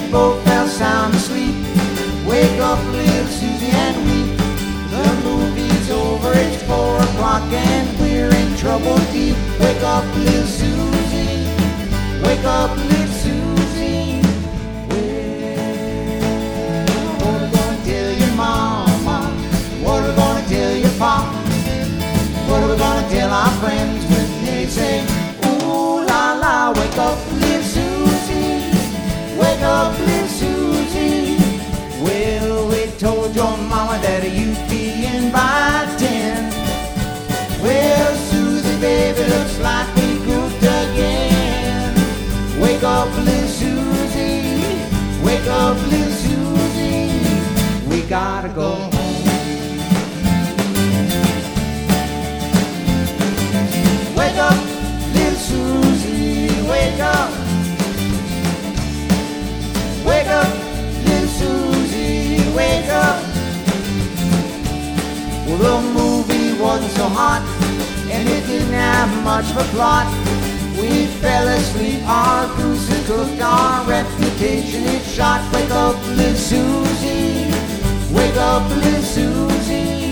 both fell sound asleep. Wake up, little Susie, and weep. The movie's over, it's 4 o'clock, and we're in trouble deep. Wake up, little Susie. Wake up, little Susie. Well, what are we gonna tell your mama? What are we gonna tell your pop? What are we gonna tell our friends when they say, ooh la la, wake up, little Susie. Wake up, little Susie. Well, we told your mama that you'd be in by 10. Well, Susie, baby, looks like we goofed again. Wake up, little Susie. Wake up, little Susie. We gotta go home. Wake up, little Susie. Wake up. Wake up, little Susie. Wake up. Well, the movie wasn't so hot, and it didn't have much of a plot. We fell asleep, our goose is cooked, our reputation is shot. Wake up, little Susie. Wake up, little Susie.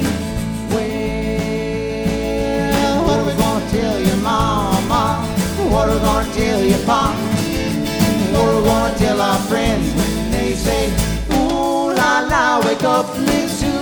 Well, what are we gonna tell your mama? What are we gonna tell your pop? What are we gonna tell our friends when they say, ooh la la, wake up, little Susie.